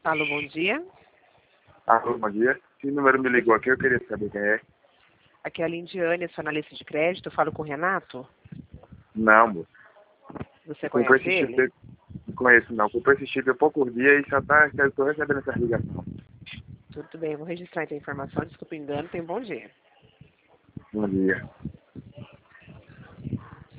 Alô, bom dia. Alô, bom dia. Esse número me ligou aqui, eu queria saber quem é. Aqui é a Lindiane, sou analista de crédito. Eu falo com o Renato. Não, moço. Você Comprei conhece esse ele? chip, não conheço não. Comprei esse chip há poucos dias e eu tô recebendo essa ligação. Tudo bem, eu vou registrar essa informação. Desculpa o engano. Tenha um bom dia. Bom dia.